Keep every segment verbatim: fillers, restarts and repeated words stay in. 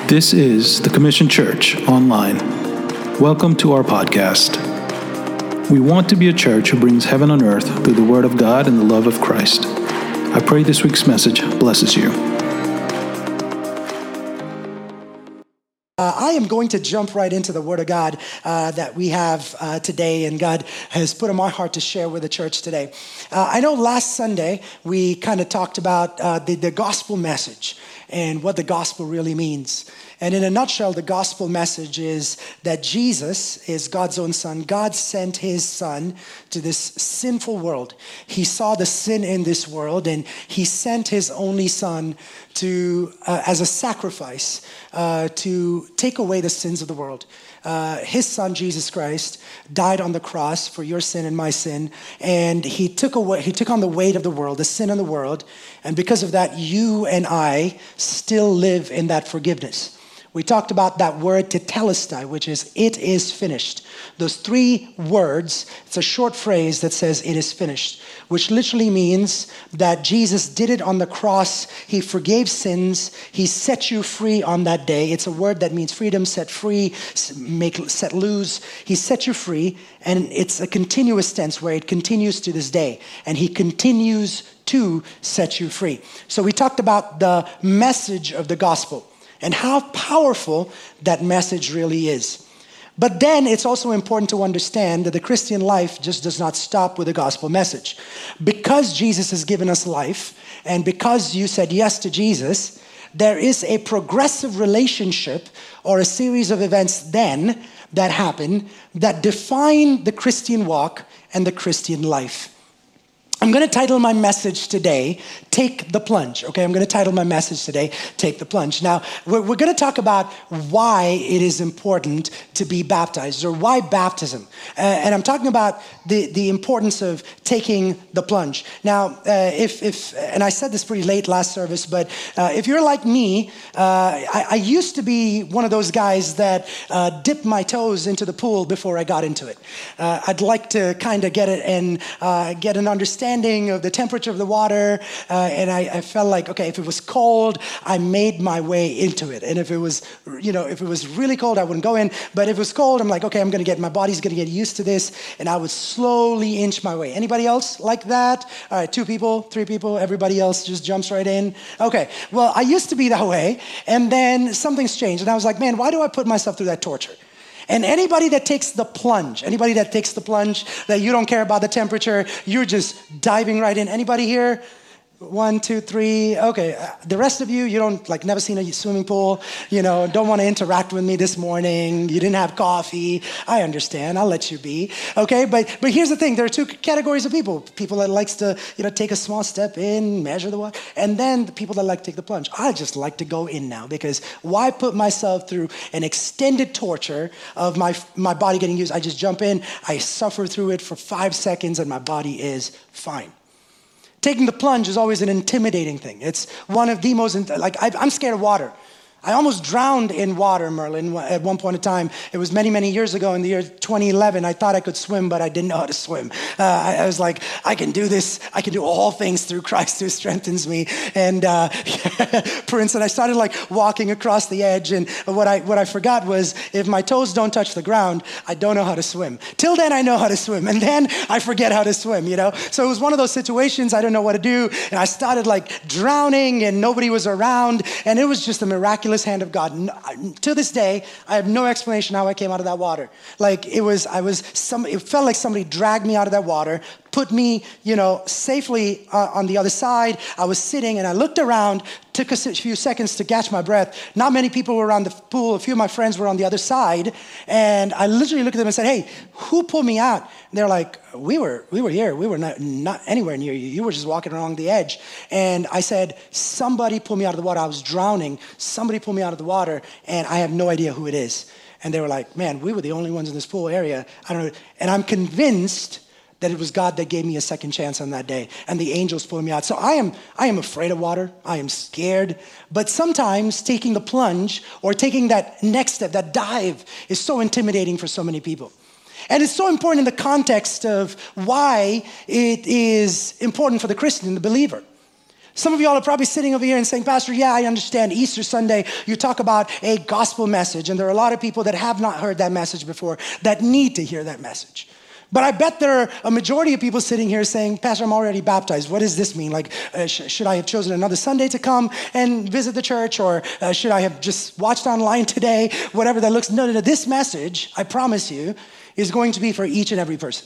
This is the Commission Church Online. Welcome to our podcast. We want to be a church who brings heaven on earth through the Word of God and the love of Christ. I pray this week's message blesses you. Uh, I am going to jump right into the Word of God uh, that we have uh, today, and God has put on my heart to share with the church today. Uh, I know last Sunday we kind of talked about uh, the, the gospel message and what the gospel really means. And in a nutshell, the gospel message is that Jesus is God's own son. God sent his son to this sinful world. He saw the sin in this world, and he sent his only son to uh, as a sacrifice uh, to take away the sins of the world. Uh, his son, Jesus Christ, died on the cross for your sin and my sin, and he took away, he took on the weight of the world, the sin of the world, and because of that, you and I still live in that forgiveness. We talked about that word tetelestai, which is, it is finished. Those three words, it's a short phrase that says, it is finished, which literally means that Jesus did it on the cross. He forgave sins. He set you free on that day. It's a word that means freedom, set free, make set loose. He set you free, and it's a continuous tense where it continues to this day, and he continues to set you free. So we talked about the message of the gospel and how powerful that message really is. But then it's also important to understand that the Christian life just does not stop with the gospel message. Because Jesus has given us life, and because you said yes to Jesus, there is a progressive relationship or a series of events then that happen that define the Christian walk and the Christian life. I'm going to title my message today, Take the Plunge. Okay, I'm going to title my message today, Take the Plunge. Now, we're, we're going to talk about why it is important to be baptized, or why baptism. Uh, and I'm talking about the, the importance of taking the plunge. Now, uh, if, if, and I said this pretty late last service, but uh, if you're like me, uh, I, I used to be one of those guys that uh, dipped my toes into the pool before I got into it. Uh, I'd like to kind of get it and uh, get an understanding of the temperature of the water, uh, and I, I felt like, okay, if it was cold, I made my way into it. And if it was, you know, if it was really cold, I wouldn't go in. But if it was cold, I'm like, okay, I'm going to get, my body's going to get used to this, and I would slowly inch my way. Anybody else like that? All right, two people, three people, everybody else just jumps right in. Okay, well, I used to be that way, and then something's changed, and I was like, man, why do I put myself through that torture? And anybody that takes the plunge, anybody that takes the plunge, that you don't care about the temperature, you're just diving right in. Anybody here? One, two, three. Okay. Uh, the rest of you, you don't, like, never seen a swimming pool, you know, don't want to interact with me this morning. You didn't have coffee. I understand. I'll let you be. Okay. But, but here's the thing. There are two categories of people. People that likes to, you know, take a small step in, measure the water. And then the people that like to take the plunge. I just like to go in now, because why put myself through an extended torture of my, my body getting used? I just jump in. I suffer through it for five seconds and my body is fine. Taking the plunge is always an intimidating thing. It's one of the most, like, I'm scared of water. I almost drowned in water, Merlin, at one point in time. It was many, many years ago in the year twenty eleven. I thought I could swim, but I didn't know how to swim. Uh, I, I was like, I can do this. I can do all things through Christ who strengthens me. And uh, for instance, I started like walking across the edge, and what I what I forgot was, if my toes don't touch the ground, I don't know how to swim. Till then, I know how to swim, and then I forget how to swim, you know? So it was one of those situations, I don't know what to do, and I started like drowning, and nobody was around, and it was just a miraculous hand of God. No, to this day, I have no explanation how I came out of that water. Like, it was, I was, some, it felt like somebody dragged me out of that water, put me, you know, safely uh, on the other side. I was sitting and I looked around, took a few seconds to catch my breath. Not many people were around the pool. A few of my friends were on the other side. And I literally looked at them and said, hey, who pulled me out? And they're like, we were we were here. We were not, not anywhere near you. You were just walking along the edge. And I said, somebody pulled me out of the water. I was drowning. Somebody pulled me out of the water, and I have no idea who it is. And they were like, man, we were the only ones in this pool area. I don't know. And I'm convinced that it was God that gave me a second chance on that day, and the angels pulled me out. So I am I am afraid of water. I am scared. But sometimes taking the plunge or taking that next step, that dive, is so intimidating for so many people. And it's so important in the context of why it is important for the Christian, the believer. Some of y'all are probably sitting over here and saying, Pastor, yeah, I understand. Easter Sunday, you talk about a gospel message, and there are a lot of people that have not heard that message before that need to hear that message. But I bet there are a majority of people sitting here saying, Pastor, I'm already baptized. What does this mean? Like, uh, sh- should I have chosen another Sunday to come and visit the church? Or uh, should I have just watched online today? Whatever that looks. No, no, no. This message, I promise you, is going to be for each and every person.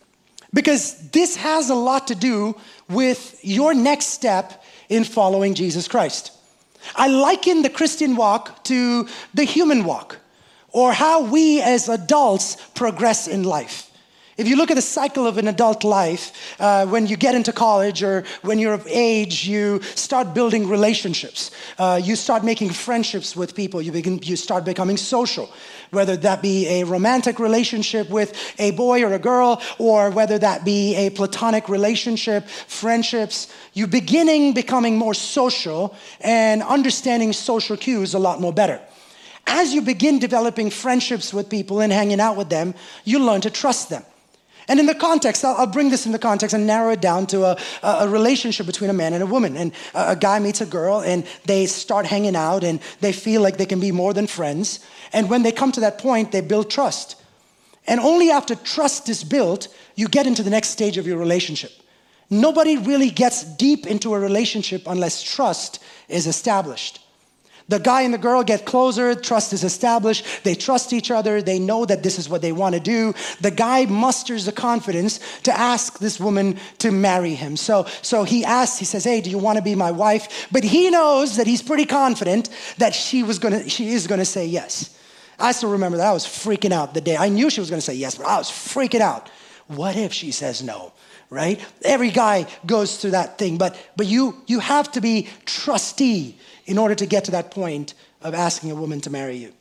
Because this has a lot to do with your next step in following Jesus Christ. I liken the Christian walk to the human walk, or how we as adults progress in life. If you look at the cycle of an adult life, uh, when you get into college or when you're of age, you start building relationships. Uh, you start making friendships with people. You begin, you start becoming social, whether that be a romantic relationship with a boy or a girl, or whether that be a platonic relationship, friendships. You beginning becoming more social and understanding social cues a lot more better. As you begin developing friendships with people and hanging out with them, you learn to trust them. And in the context, I'll, I'll bring this in the context and narrow it down to a, a relationship between a man and a woman. And a, a guy meets a girl and they start hanging out and they feel like they can be more than friends. And when they come to that point, they build trust. And only after trust is built, you get into the next stage of your relationship. Nobody really gets deep into a relationship unless trust is established. The guy and the girl get closer, trust is established, they trust each other, they know that this is what they want to do. The guy musters the confidence to ask this woman to marry him. So, so he asks, he says, hey, do you want to be my wife? But he knows that he's pretty confident that she was gonna, she is going to say yes. I still remember that. I was freaking out the day. I knew she was going to say yes, but I was freaking out. What if she says no? Right? Every guy goes through that thing, but but you you have to be trustee in order to get to that point of asking a woman to marry you.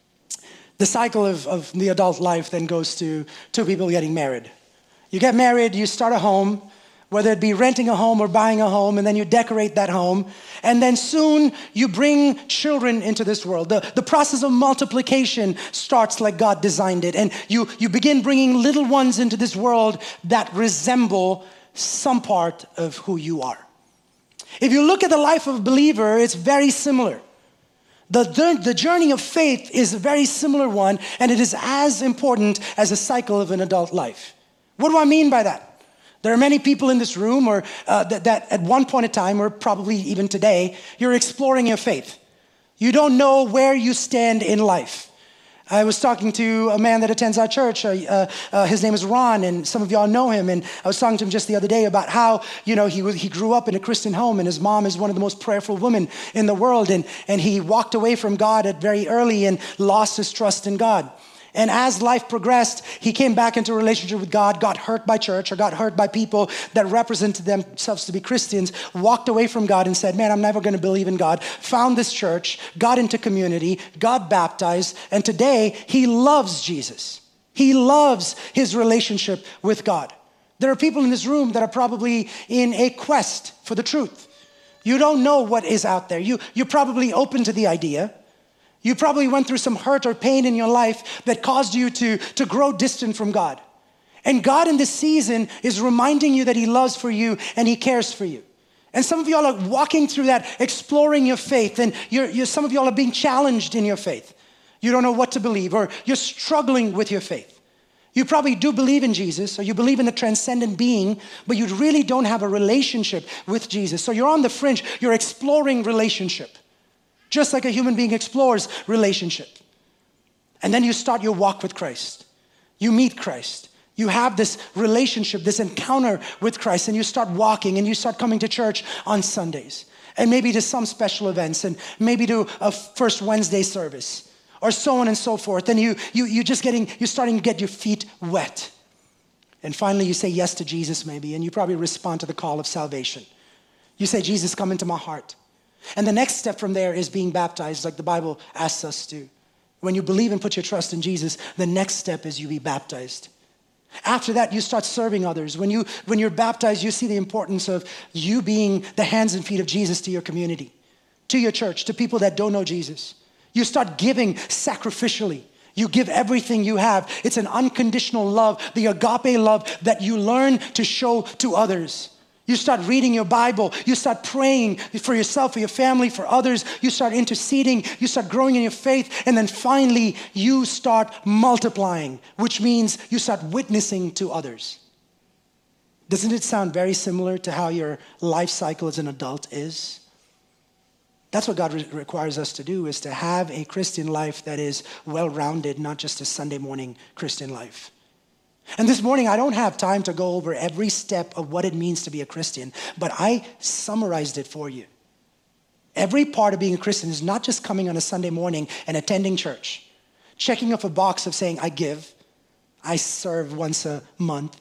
The cycle of, of the adult life then goes to two people getting married. You get married, you start a home, whether it be renting a home or buying a home, and then you decorate that home, and then soon you bring children into this world. The, the process of multiplication starts like God designed it, and you, you begin bringing little ones into this world that resemble some part of who you are. If you look at the life of a believer, it's very similar. The, the, the journey of faith is a very similar one, and it is as important as a cycle of an adult life. What do I mean by that? There are many people in this room or uh, that, that at one point in time, or probably even today, you're exploring your faith. You don't know where you stand in life. I was talking to a man that attends our church. Uh, uh, uh, his name is Ron, and some of y'all know him. And I was talking to him just the other day about how, you know, he was, he grew up in a Christian home, and his mom is one of the most prayerful women in the world. And, and he walked away from God at very early and lost his trust in God. And as life progressed, he came back into a relationship with God, got hurt by church or got hurt by people that represented themselves to be Christians, walked away from God and said, man, I'm never going to believe in God. Found this church, got into community, got baptized, and today he loves Jesus. He loves his relationship with God. There are people in this room that are probably in a quest for the truth. You don't know what is out there. You, you're probably open to the idea. You probably went through some hurt or pain in your life that caused you to, to grow distant from God. And God in this season is reminding you that he loves for you and he cares for you. And some of y'all are walking through that, exploring your faith, and you're, you're, some of y'all are being challenged in your faith. You don't know what to believe, or you're struggling with your faith. You probably do believe in Jesus, or you believe in the transcendent being, but you really don't have a relationship with Jesus. So you're on the fringe, you're exploring relationship. Just like a human being explores relationship. And then you start your walk with Christ. You meet Christ. You have this relationship, this encounter with Christ, and you start walking and you start coming to church on Sundays. And maybe to some special events, and maybe to a first Wednesday service, or so on and so forth. And you, you, you just getting, you're starting to get your feet wet. And finally you say yes to Jesus maybe, and you probably respond to the call of salvation. You say, Jesus, come into my heart. And the next step from there is being baptized, like the Bible asks us to. When you believe and put your trust in Jesus, the next step is you be baptized. After that, you start serving others. When, you, when you're baptized, you see the importance of you being the hands and feet of Jesus to your community, to your church, to people that don't know Jesus. You start giving sacrificially. You give everything you have. It's an unconditional love, the agape love that you learn to show to others. You start reading your Bible. You start praying for yourself, for your family, for others. You start interceding. You start growing in your faith. And then finally, you start multiplying, which means you start witnessing to others. Doesn't it sound very similar to how your life cycle as an adult is? That's what God re- requires us to do, is to have a Christian life that is well-rounded, not just a Sunday morning Christian life. And this morning, I don't have time to go over every step of what it means to be a Christian, but I summarized it for you. Every part of being a Christian is not just coming on a Sunday morning and attending church, checking off a box of saying, I give, I serve once a month,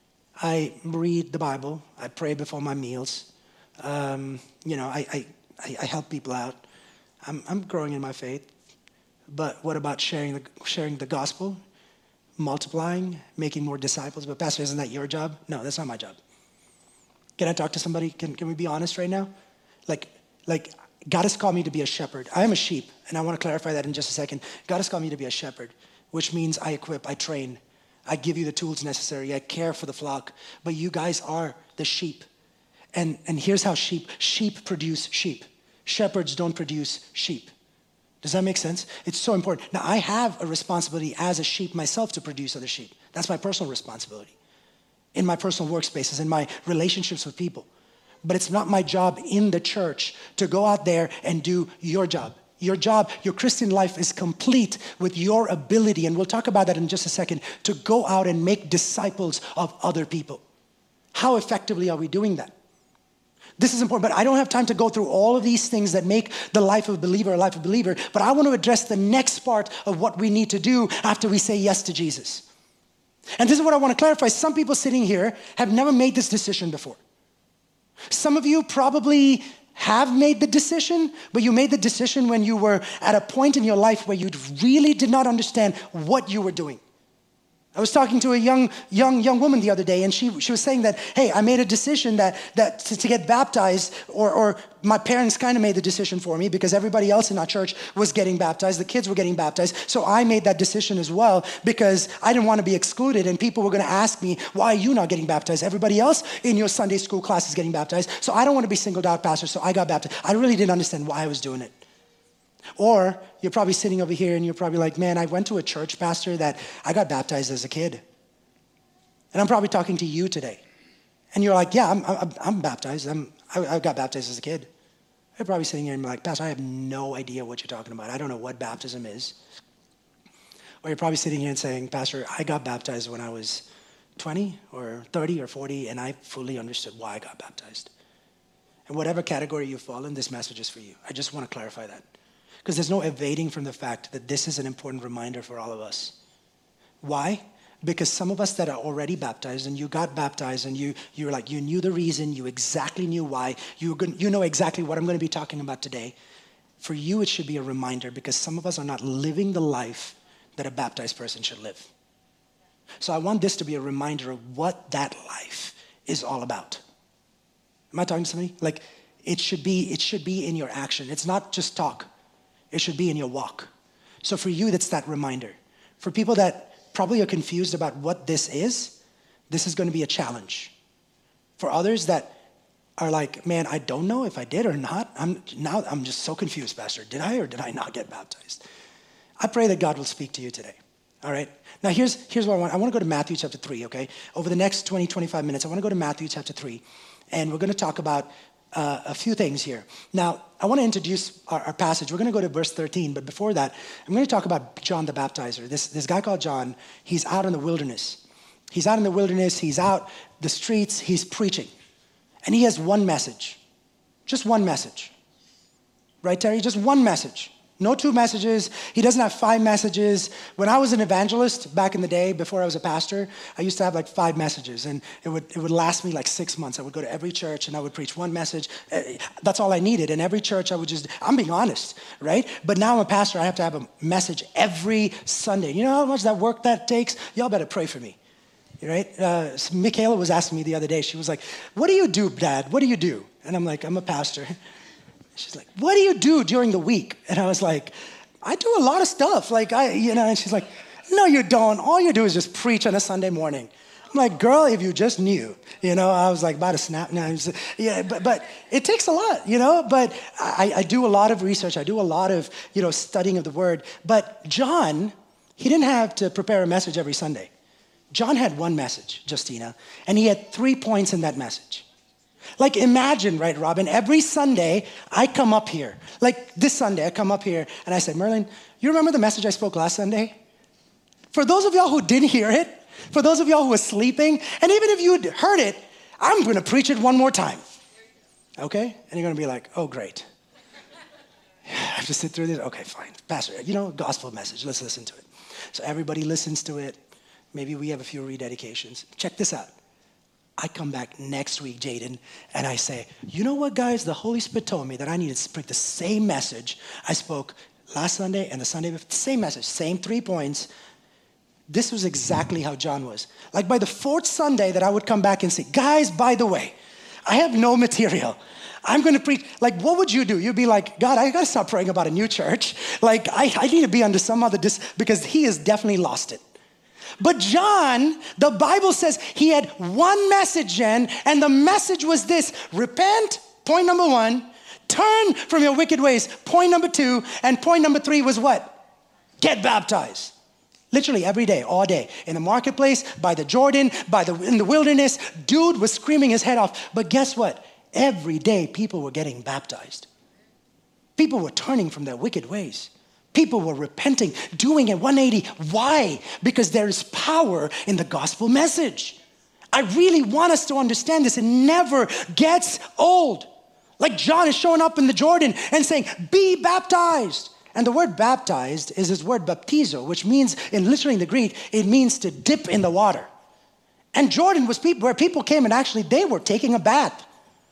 I read the Bible, I pray before my meals, um, you know, I, I, I help people out. I'm, I'm growing in my faith. But what about sharing the, sharing the gospel? Multiplying, making more disciples. But Pastor, isn't that your job? No, that's not my job. Can I talk to somebody? Can, can we be honest right now? Like, like God has called me to be a shepherd. I am a sheep, and I want to clarify that in just a second. God has called me to be a shepherd, which means I equip, I train, I give you the tools necessary, I care for the flock. But you guys are the sheep. And, and here's how sheep, sheep produce sheep. Shepherds don't produce sheep. Does that make sense? It's so important. Now, I have a responsibility as a sheep myself to produce other sheep. That's my personal responsibility in my personal workspaces, in my relationships with people. But it's not my job in the church to go out there and do your job. Your job, your Christian life is complete with your ability, and we'll talk about that in just a second, to go out and make disciples of other people. How effectively are we doing that? This is important, but I don't have time to go through all of these things that make the life of a believer a life of a believer, but I want to address the next part of what we need to do after we say yes to Jesus. And this is what I want to clarify. Some people sitting here have never made this decision before. Some of you probably have made the decision, but you made the decision when you were at a point in your life where you really did not understand what you were doing. I was talking to a young, young, young woman the other day, and she, she was saying that, hey, I made a decision that, that to, to get baptized, or, or my parents kind of made the decision for me because everybody else in our church was getting baptized. The kids were getting baptized. So I made that decision as well because I didn't want to be excluded, and people were going to ask me, why are you not getting baptized? Everybody else in your Sunday school class is getting baptized. So I don't want to be singled out, Pastor, so I got baptized. I really didn't understand why I was doing it. Or you're probably sitting over here and you're probably like, man, I went to a church, Pastor, that I got baptized as a kid. And I'm probably talking to you today. And you're like, yeah, I'm, I'm, I'm baptized. I'm, I, I got baptized as a kid. You're probably sitting here and be like, Pastor, I have no idea what you're talking about. I don't know what baptism is. Or you're probably sitting here and saying, Pastor, I got baptized when I was twenty or thirty or forty, and I fully understood why I got baptized. And whatever category you fall in, this message is for you. I just want to clarify that. Because there's no evading from the fact that this is an important reminder for all of us. Why? Because some of us that are already baptized, and you got baptized, and you you're like, you knew the reason, you exactly knew why, you you know exactly what I'm going to be talking about today. For you, it should be a reminder, because some of us are not living the life that a baptized person should live. So I want this to be a reminder of what that life is all about. Am I talking to somebody? Like, it should be, it should be in your action. It's not just talk. It should be in your walk. So for you, that's that reminder. For people that probably are confused about what this is, this is going to be a challenge. For others that are like, man, I don't know if I did or not. I'm now I'm just so confused, Pastor. Did I or did I not get baptized? I pray that God will speak to you today. All right? Now here's here's what I want. I want to go to Matthew chapter three, okay? Over the next twenty, twenty-five minutes, I want to go to Matthew chapter three. And we're going to talk about uh, a few things here. Now, I want to introduce our, our passage. We're going to go to verse thirteen, but before that, I'm going to talk about John the Baptizer. This, this guy called John, he's out in the wilderness. He's out in the wilderness, he's out the streets, he's preaching. And he has one message. Just one message. Right, Terry? Just one message. No two messages. He doesn't have five messages. When I was an evangelist back in the day, before I was a pastor, I used to have like five messages, and it would it would last me like six months. I would go to every church and I would preach one message. That's all I needed. And every church I would just, I'm being honest, right? But now I'm a pastor. I have to have a message every Sunday. You know how much that work that takes? Y'all better pray for me, right? Uh, Michaela was asking me the other day. She was like, what do you do, Dad? What do you do? And I'm like, I'm a pastor. She's like, what do you do during the week? And I was like, I do a lot of stuff. Like, I, you know, and she's like, no, you don't. All you do is just preach on a Sunday morning. I'm like, girl, if you just knew, you know, I was like about to snap. Now, yeah, but, but it takes a lot, you know, but I, I do a lot of research. I do a lot of, you know, studying of the word. But John, he didn't have to prepare a message every Sunday. John had one message, Justina, and he had three points in that message. Like imagine, right, Robin, every Sunday I come up here. Like this Sunday I come up here and I said, Merlin, you remember the message I spoke last Sunday? For those of y'all who didn't hear it, for those of y'all who were sleeping, and even if you'd heard it, I'm going to preach it one more time. Okay? And you're going to be like, oh, great. I have to sit through this? Okay, fine. Pastor, you know, gospel message. Let's listen to it. So everybody listens to it. Maybe we have a few rededications. Check this out. I come back next week, Jaden, and I say, you know what, guys? The Holy Spirit told me that I needed to speak the same message I spoke last Sunday and the Sunday before. Same message, same three points. This was exactly how John was. Like by the fourth Sunday that I would come back and say, guys, by the way, I have no material. I'm going to preach. Like, what would you do? You'd be like, God, I got to stop praying about a new church. Like, I, I need to be under some other, dis- because he has definitely lost it. But John, the Bible says he had one message in, and the message was this: repent, point number one, turn from your wicked ways, point number two, and point number three was what? Get baptized. Literally every day, all day. In the marketplace, by the Jordan, by the in the wilderness, dude was screaming his head off. But guess what? Every day people were getting baptized. People were turning from their wicked ways. People were repenting, doing a one eighty. Why? Because there is power in the gospel message. I really want us to understand this. It never gets old. Like John is showing up in the Jordan and saying, be baptized. And the word baptized is this word baptizo, which means, in literally in the Greek, it means to dip in the water. And Jordan was people, where people came and actually they were taking a bath.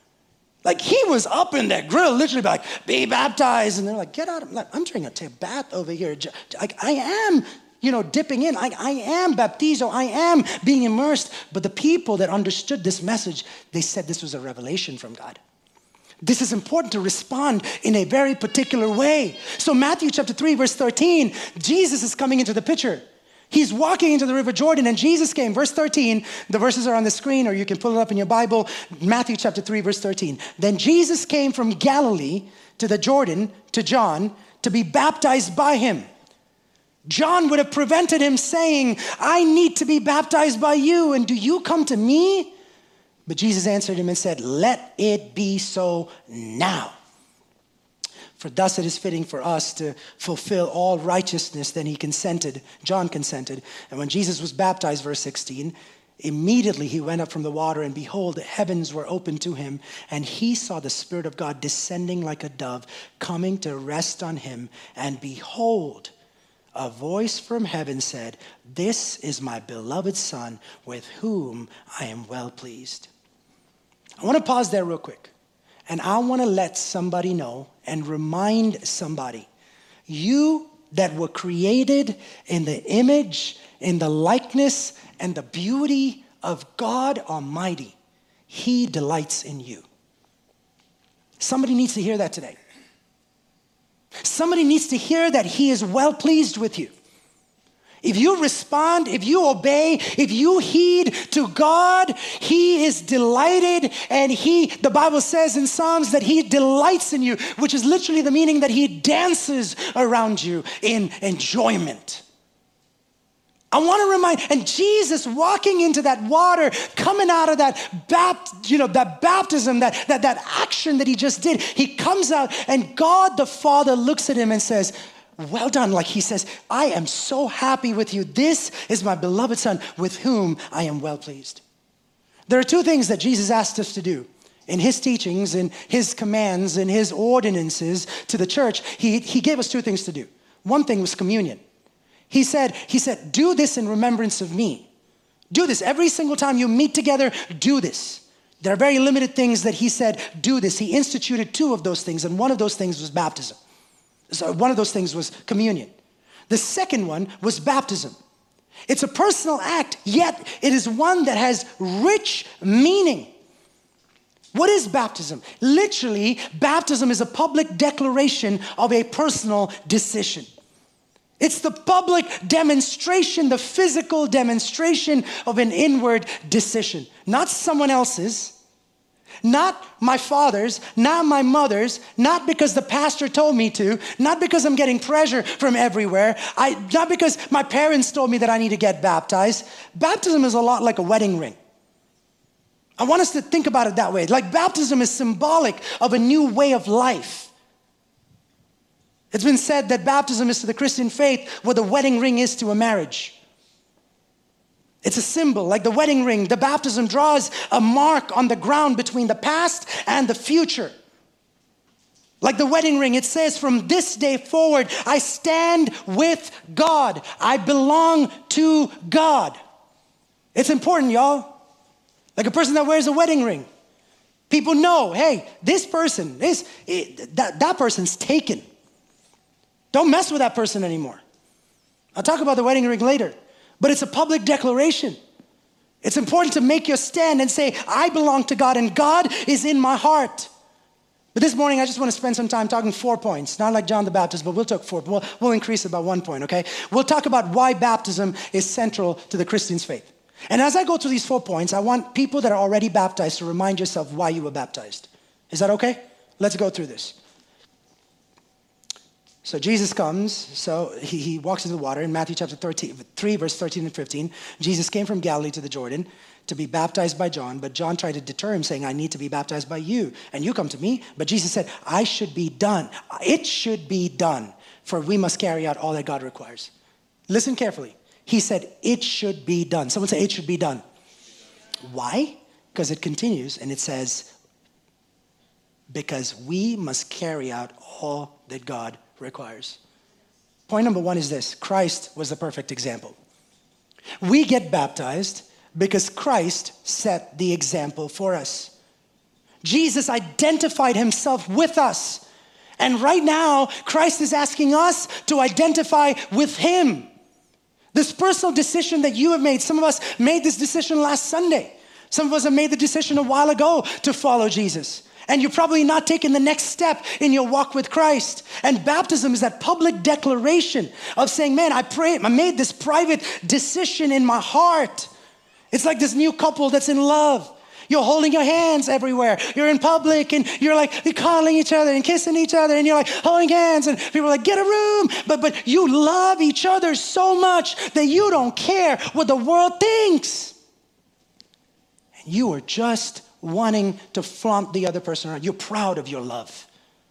Like he was up in their grill, literally like, be baptized. And they're like, get out of, like, I'm trying to take a bath over here. Like I am, you know, dipping in. I, I am baptizo. I am being immersed. But the people that understood this message, they said this was a revelation from God. This is important to respond in a very particular way. So Matthew chapter three, verse thirteen, Jesus is coming into the picture. He's walking into the River Jordan, and Jesus came. Verse thirteen, the verses are on the screen, or you can pull it up in your Bible. Matthew chapter three, verse thirteen. Then Jesus came from Galilee to the Jordan, to John, to be baptized by him. John would have prevented him saying, I need to be baptized by you, and do you come to me? But Jesus answered him and said, let it be so now. For thus it is fitting for us to fulfill all righteousness. Then he consented, John consented. And when Jesus was baptized, verse sixteen, immediately he went up from the water, and behold, the heavens were opened to him. And he saw the Spirit of God descending like a dove, coming to rest on him. And behold, a voice from heaven said, this is my beloved Son, with whom I am well pleased. I want to pause there real quick. And I want to let somebody know and remind somebody, you that were created in the image, in the likeness, and the beauty of God Almighty, he delights in you. Somebody needs to hear that today. Somebody needs to hear that he is well pleased with you. If you respond, if you obey, if you heed to God, he is delighted, and he, the Bible says in Psalms that he delights in you, which is literally the meaning that he dances around you in enjoyment. I want to remind, and Jesus walking into that water, coming out of that bapt, you know, that baptism, that, that, that action that he just did, he comes out, and God the Father looks at him and says, well done. Like he says, I am so happy with you. This is my beloved Son, with whom I am well pleased. There are two things that Jesus asked us to do in his teachings, in his commands, in his ordinances to the church. He, he gave us two things to do. One thing was communion. He said, he said, do this in remembrance of me. Do this every single time you meet together. Do this. There are very limited things that he said, do this. He instituted two of those things, and one of those things was baptism. So one of those things was communion. The second one was baptism. It's a personal act, yet it is one that has rich meaning. What is baptism? Literally, baptism is a public declaration of a personal decision. It's the public demonstration, the physical demonstration of an inward decision. Not someone else's, not my father's, not my mother's, not because the pastor told me to, not because I'm getting pressure from everywhere, I, not because my parents told me that I need to get baptized. Baptism is a lot like a wedding ring. I want us to think about it that way. Like baptism is symbolic of a new way of life. It's been said that baptism is to the Christian faith what the wedding ring is to a marriage. It's a symbol, like the wedding ring. The baptism draws a mark on the ground between the past and the future. Like the wedding ring, it says, from this day forward, I stand with God. I belong to God. It's important, y'all. Like a person that wears a wedding ring. People know, hey, this person, this, it, that, that person's taken. Don't mess with that person anymore. I'll talk about the wedding ring later. But it's a public declaration. It's important to make your stand and say, I belong to God and God is in my heart. But this morning, I just want to spend some time talking four points. Not like John the Baptist, but we'll talk four. We'll, we'll increase it by one point, okay? We'll talk about why baptism is central to the Christian's faith. And as I go through these four points, I want people that are already baptized to remind yourself why you were baptized. Is that okay? Let's go through this. So Jesus comes, so he, he walks into the water in Matthew chapter thirteen, three, verse thirteen and fifteen. Jesus came from Galilee to the Jordan to be baptized by John, but John tried to deter him, saying, I need to be baptized by you, and you come to me. But Jesus said, I should be done. It should be done, for we must carry out all that God requires. Listen carefully. He said, it should be done. Someone say, it should be done. Why? Because it continues, and it says, because we must carry out all that God requires. Point number one is this: Christ was the perfect example. We get baptized because Christ set the example for us. Jesus identified himself with us. And right now, Christ is asking us to identify with him. This personal decision that you have made, some of us made this decision last Sunday. Some of us have made the decision a while ago to follow Jesus. And you're probably not taking the next step in your walk with Christ. And baptism is that public declaration of saying, man, I pray, I made this private decision in my heart. It's like this new couple that's in love. You're holding your hands everywhere. You're in public and you're like you're calling each other and kissing each other and you're like holding hands and people are like, get a room. But, but you love each other so much that you don't care what the world thinks. And you are just wanting to flaunt the other person around. You're proud of your love.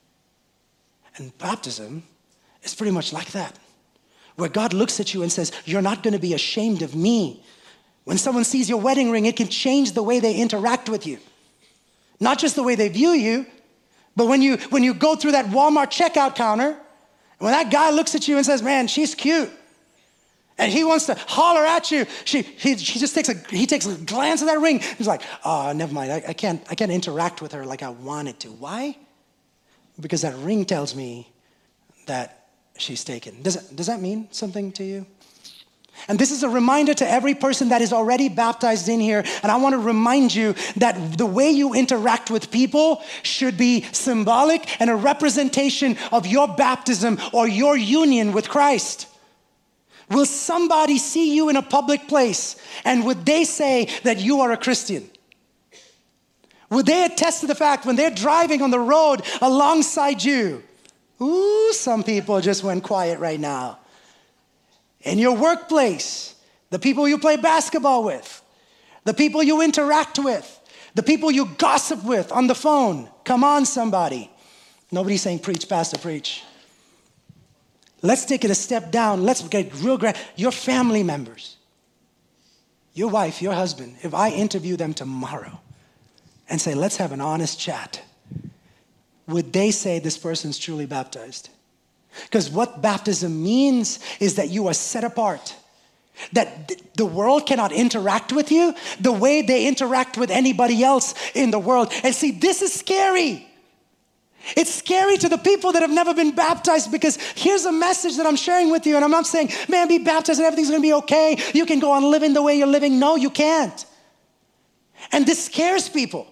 And baptism is pretty much like that, where God looks at you and says, you're not going to be ashamed of me. When someone sees your wedding ring, it can change the way they interact with you. Not just the way they view you, but when you when you go through that Walmart checkout counter, and when that guy looks at you and says, man, she's cute, and he wants to holler at you, she he, she just takes a he takes a glance at that ring. He's like, oh, never mind. I, I can't I can't interact with her like I wanted to. Why? Because that ring tells me that she's taken. Does that, does that mean something to you? And this is a reminder to every person that is already baptized in here. And I want to remind you that the way you interact with people should be symbolic and a representation of your baptism or your union with Christ. Will somebody see you in a public place and would they say that you are a Christian? Would they attest to the fact when they're driving on the road alongside you? Ooh, some people just went quiet right now. In your workplace, the people you play basketball with, the people you interact with, the people you gossip with on the phone. Come on, somebody. Nobody's saying preach, pastor, preach. Let's take it a step down. Let's get real grand. Your family members, your wife, your husband, if I interview them tomorrow and say, let's have an honest chat, would they say this person's truly baptized? Because what baptism means is that you are set apart. That th- the world cannot interact with you the way they interact with anybody else in the world. And see, this is scary. It's scary to the people that have never been baptized, because here's a message that I'm sharing with you. And I'm not saying, man, be baptized and everything's going to be okay. You can go on living the way you're living. No, you can't. And this scares people.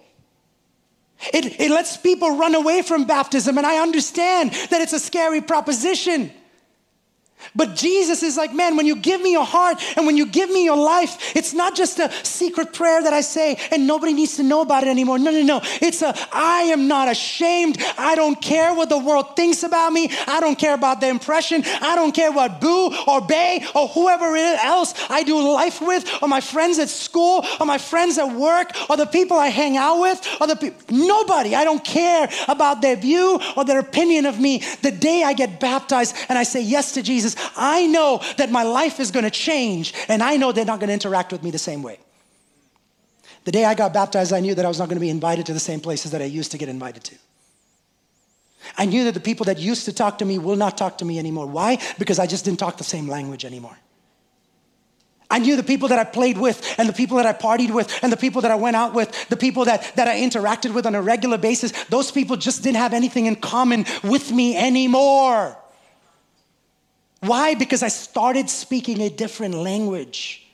It, it lets people run away from baptism, and I understand that it's a scary proposition. But Jesus is like, man, when you give me your heart and when you give me your life, it's not just a secret prayer that I say and nobody needs to know about it anymore. No, no, no. It's a, I am not ashamed. I don't care what the world thinks about me. I don't care about the impression. I don't care what Boo or Bay or whoever else I do life with, or my friends at school, or my friends at work, or the people I hang out with, or the people, nobody. I don't care about their view or their opinion of me. The day I get baptized and I say yes to Jesus, I know that my life is going to change, and I know they're not going to interact with me the same way. The day I got baptized, I knew that I was not going to be invited to the same places that I used to get invited to. I knew that the people that used to talk to me will not talk to me anymore. Why? Because I just didn't talk the same language anymore. I knew the people that I played with and the people that I partied with and the people that I went out with, the people that, that I interacted with on a regular basis, those people just didn't have anything in common with me anymore. Why? Because I started speaking a different language.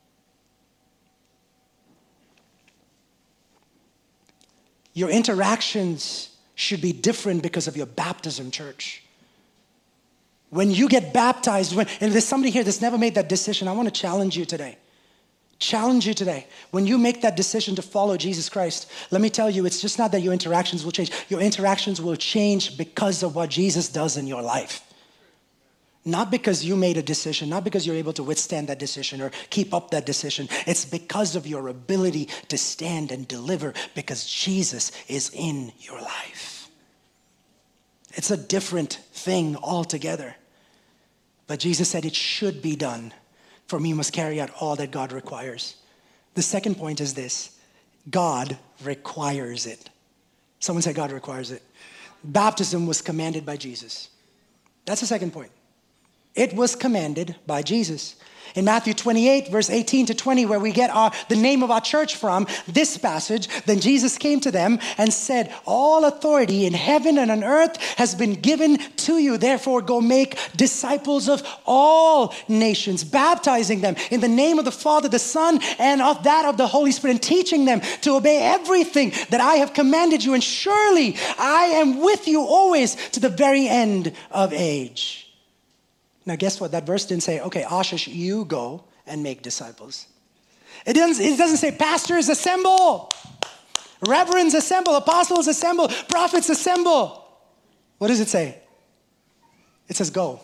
Your interactions should be different because of your baptism, church. When you get baptized, when, and there's somebody here that's never made that decision, I want to challenge you today. Challenge you today. When you make that decision to follow Jesus Christ, let me tell you, it's just not that your interactions will change. Your interactions will change because of what Jesus does in your life. Not because you made a decision, not because you're able to withstand that decision or keep up that decision. It's because of your ability to stand and deliver, because Jesus is in your life. It's a different thing altogether. But Jesus said it should be done, for me must carry out all that God requires. The second point is this: God requires it. Someone say God requires it. Baptism was commanded by Jesus. That's the second point. It was commanded by Jesus. In Matthew twenty-eight, verse eighteen to twenty, where we get our, the name of our church from, this passage, then Jesus came to them and said, all authority in heaven and on earth has been given to you. Therefore, go make disciples of all nations, baptizing them in the name of the Father, the Son, and of that of the Holy Spirit, and teaching them to obey everything that I have commanded you. And surely I am with you always to the very end of age. Now, guess what? That verse didn't say, okay, Ashish, you go and make disciples. It doesn't, it doesn't say, pastors assemble, reverends assemble, apostles assemble, prophets assemble. What does it say? It says go.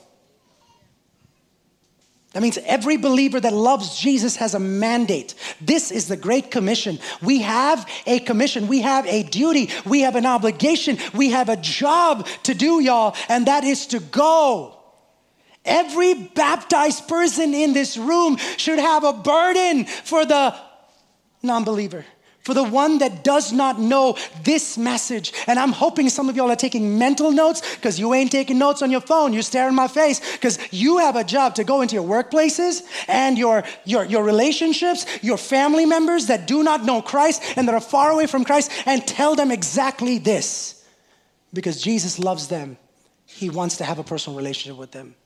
That means every believer that loves Jesus has a mandate. This is the Great Commission. We have a commission. We have a duty. We have an obligation. We have a job to do, y'all, and that is to go. Every baptized person in this room should have a burden for the non-believer, for the one that does not know this message. And I'm hoping some of y'all are taking mental notes, because you ain't taking notes on your phone. You stare in my face, because you have a job to go into your workplaces and your, your, your relationships, your family members that do not know Christ and that are far away from Christ, and tell them exactly this. Because Jesus loves them. He wants to have a personal relationship with them.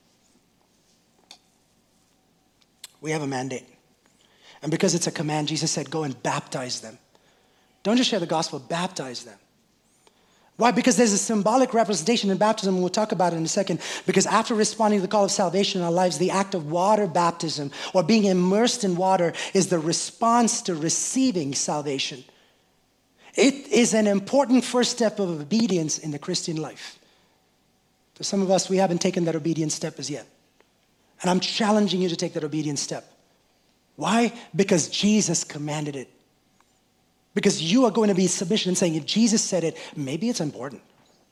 We have a mandate. And because it's a command, Jesus said, go and baptize them. Don't just share the gospel, baptize them. Why? Because there's a symbolic representation in baptism, and we'll talk about it in a second. Because after responding to the call of salvation in our lives, the act of water baptism, or being immersed in water, is the response to receiving salvation. It is an important first step of obedience in the Christian life. For some of us, we haven't taken that obedience step as yet. And I'm challenging you to take that obedience step. Why? Because Jesus commanded it. Because you are going to be in submission and saying, if Jesus said it, maybe it's important.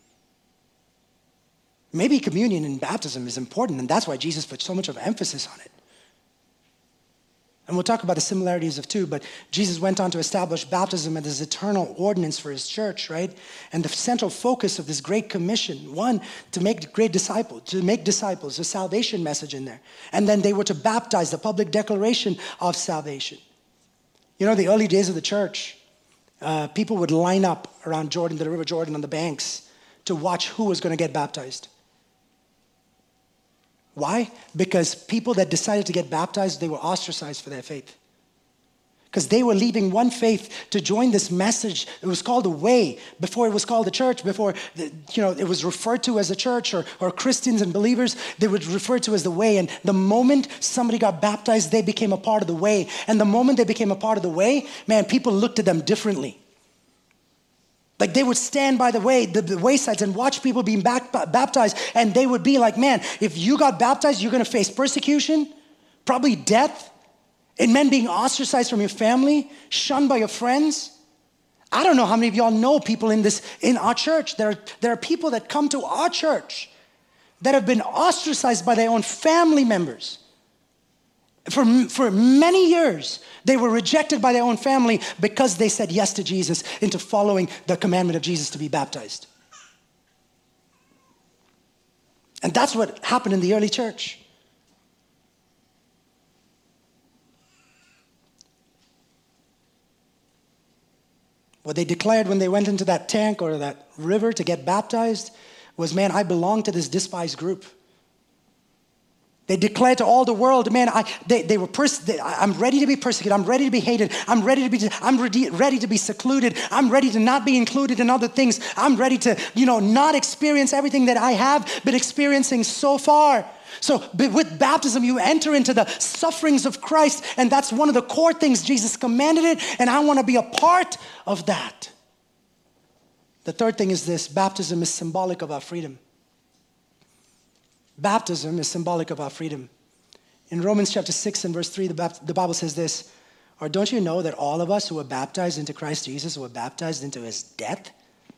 Maybe communion and baptism is important, and that's why Jesus put so much of emphasis on it. And we'll talk about the similarities of two, but Jesus went on to establish baptism as his eternal ordinance for his church, right? And the central focus of this great commission, one, to make great disciples, to make disciples, the salvation message in there. And then they were to baptize, the public declaration of salvation. You know, the early days of the church, uh, people would line up around Jordan, the River Jordan on the banks, to watch who was going to get baptized. Why? Because people that decided to get baptized, they were ostracized for their faith. Because they were leaving one faith to join this message. It was called the Way before it was called the church, before the, you know, it was referred to as a church or, or Christians and believers, they would refer to as the Way. And the moment somebody got baptized, they became a part of the Way. And the moment they became a part of the Way, man, people looked at them differently. Like they would stand by the way, the, the waysides and watch people being back, baptized. And they would be like, man, if you got baptized, you're going to face persecution, probably death. It meant being ostracized from your family, shunned by your friends. I don't know how many of y'all know people in this, in our church. There are, there are people that come to our church that have been ostracized by their own family members. For, for many years, they were rejected by their own family because they said yes to Jesus, into following the commandment of Jesus to be baptized. And that's what happened in the early church. What they declared when they went into that tank or that river to get baptized was, man, I belong to this despised group. They declared to all the world, man, I, they, they were pers- they, I'm ready to be persecuted. I'm ready to be hated. I'm ready to be, I'm ready, ready to be secluded. I'm ready to not be included in other things. I'm ready to, you know, not experience everything that I have been experiencing so far. So with baptism, you enter into the sufferings of Christ, and that's one of the core things. Jesus commanded it, and I want to be a part of that. The third thing is this: baptism is symbolic of our freedom. Baptism is symbolic of our freedom. In Romans chapter six and verse three, the, the Bible says this, or don't you know that all of us who were baptized into Christ Jesus were baptized into his death?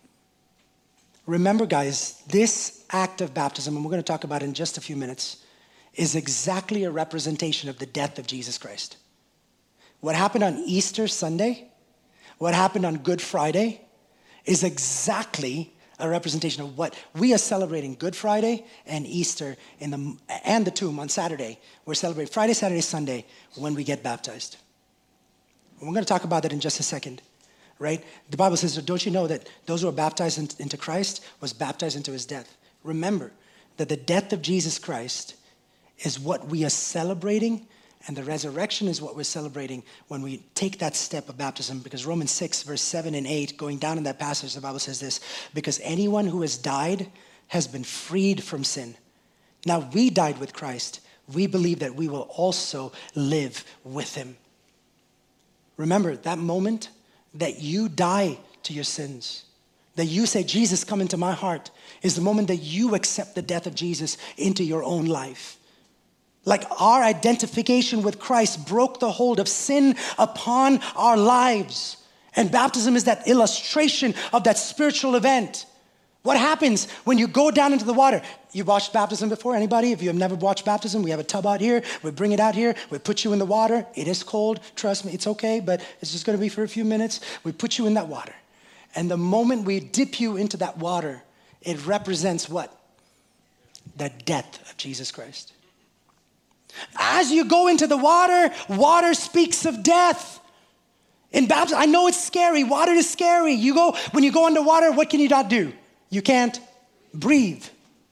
Remember, guys, this act of baptism, and we're going to talk about it in just a few minutes, is exactly a representation of the death of Jesus Christ. What happened on Easter Sunday, what happened on Good Friday, is exactly a representation of what we are celebrating Good Friday and Easter in the and the tomb on Saturday. We're celebrating Friday, Saturday, Sunday when we get baptized. And we're going to talk about that in just a second. Right? The Bible says, don't you know that those who are baptized in, into Christ was baptized into his death? Remember that the death of Jesus Christ is what we are celebrating, and the resurrection is what we're celebrating when we take that step of baptism, because Romans six, verse seven and eight, going down in that passage, the Bible says this, because anyone who has died has been freed from sin. Now we died with Christ. We believe that we will also live with him. Remember that moment that you die to your sins, that you say, Jesus, come into my heart, is the moment that you accept the death of Jesus into your own life. Like our identification with Christ broke the hold of sin upon our lives. And baptism is that illustration of that spiritual event. What happens when you go down into the water? You watched baptism before? Anybody? If you have never watched baptism, we have a tub out here. We bring it out here. We put you in the water. It is cold. Trust me, it's okay, but it's just going to be for a few minutes. We put you in that water. And the moment we dip you into that water, it represents what? The death of Jesus Christ. As you go into the water, water speaks of death. In baptism, I know it's scary. Water is scary. You go, when you go underwater, what can you not do? You can't breathe.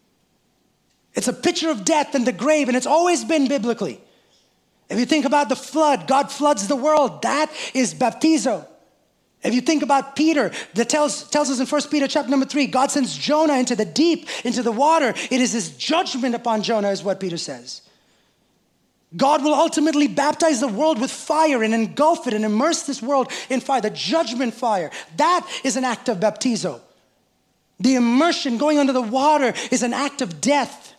It's a picture of death and the grave, and it's always been biblically. If you think about the flood, God floods the world. That is baptizo. If you think about Peter, that tells, tells us in First Peter chapter number three, God sends Jonah into the deep, into the water. It is his judgment upon Jonah, is what Peter says. God will ultimately baptize the world with fire and engulf it and immerse this world in fire, the judgment fire. That is an act of baptizo. The immersion, going under the water, is an act of death.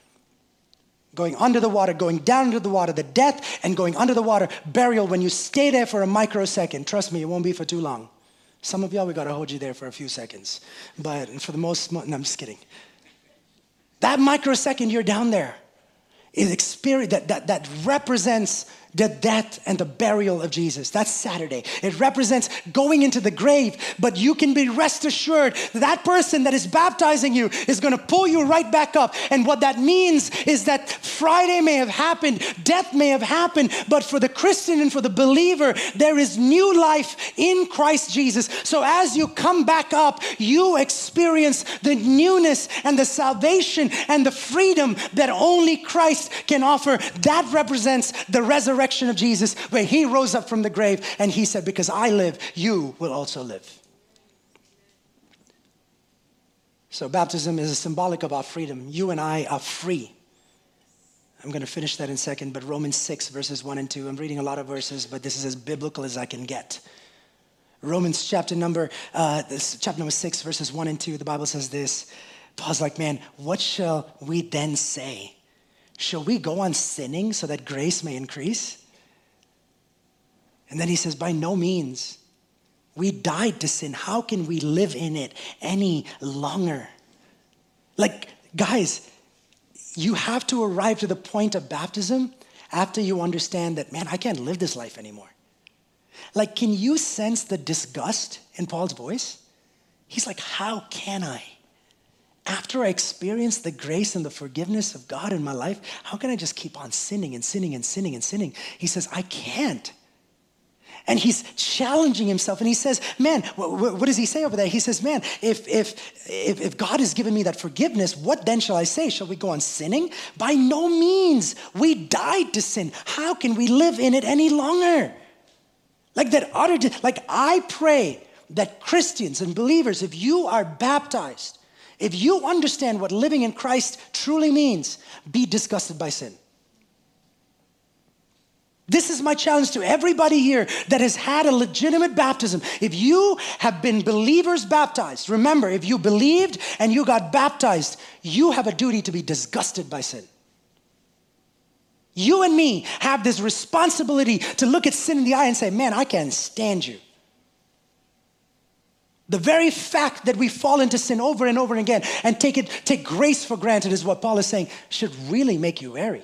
Going under the water, going down into the water, the death, and going under the water, burial. When you stay there for a microsecond, trust me, it won't be for too long. Some of y'all, we got to hold you there for a few seconds. But for the most, no, I'm just kidding. That microsecond you're down there is experience that, that, that represents the death and the burial of Jesus. That's Saturday. It represents going into the grave, but you can be rest assured that person that is baptizing you is going to pull you right back up. And what that means is that Friday may have happened, death may have happened, but for the Christian and for the believer, there is new life in Christ Jesus. So as you come back up, you experience the newness and the salvation and the freedom that only Christ can offer. That represents the resurrection resurrection of Jesus, where he rose up from the grave and he said, because I live, you will also live. So baptism is symbolic of our freedom. You and I are free. I'm going to finish that in a second, but Romans six, verses one and two. I'm reading a lot of verses, but this is as biblical as I can get. Romans chapter number, uh, this, chapter number six, verses one and two, the Bible says this. Paul's like, man, what shall we then say? Shall we go on sinning so that grace may increase? And then he says, by no means. We died to sin. How can we live in it any longer? Like, guys, you have to arrive to the point of baptism after you understand that, man, I can't live this life anymore. Like, can you sense the disgust in Paul's voice? He's like, how can I? After I experience the grace and the forgiveness of God in my life, how can I just keep on sinning and sinning and sinning and sinning? He says, I can't. And he's challenging himself, and he says, man, what, what does he say over there? He says, man, if, if, if, if God has given me that forgiveness, what then shall I say? Shall we go on sinning? By no means. We died to sin. How can we live in it any longer? Like that utter, like I pray that Christians and believers, if you are baptized, if you understand what living in Christ truly means, be disgusted by sin. This is my challenge to everybody here that has had a legitimate baptism. If you have been believers baptized, remember, if you believed and you got baptized, you have a duty to be disgusted by sin. You and me have this responsibility to look at sin in the eye and say, man, I can't stand you. The very fact that we fall into sin over and over again and take it, take grace for granted is what Paul is saying should really make you wary.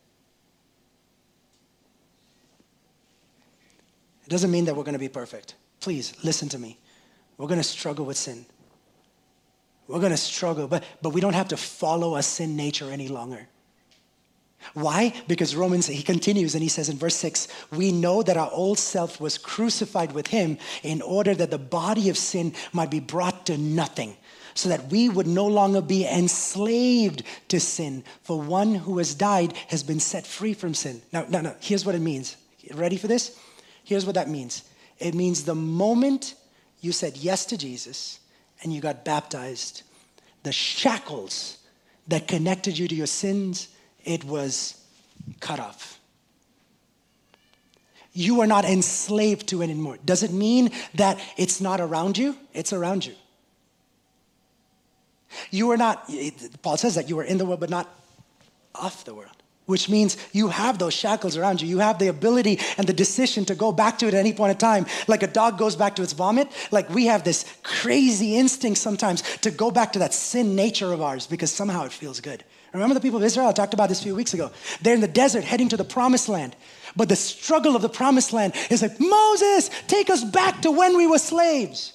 It doesn't mean that we're going to be perfect. Please listen to me. We're going to struggle with sin. We're going to struggle, but, but we don't have to follow a sin nature any longer. Why? Because Romans, he continues and he says in verse six, we know that our old self was crucified with him in order that the body of sin might be brought to nothing, so that we would no longer be enslaved to sin. For one who has died has been set free from sin. Now, no, no, here's what it means. Ready for this? Here's what that means. It means the moment you said yes to Jesus and you got baptized, the shackles that connected you to your sins, it was cut off. You are not enslaved to it anymore. Does it mean that it's not around you? It's around you. You are not, Paul says that you are in the world but not of the world. Which means you have those shackles around you. You have the ability and the decision to go back to it at any point in time. Like a dog goes back to its vomit. Like we have this crazy instinct sometimes to go back to that sin nature of ours because somehow it feels good. Remember the people of Israel? I talked about this a few weeks ago. They're in the desert heading to the promised land. But the struggle of the promised land is like, Moses, take us back to when we were slaves.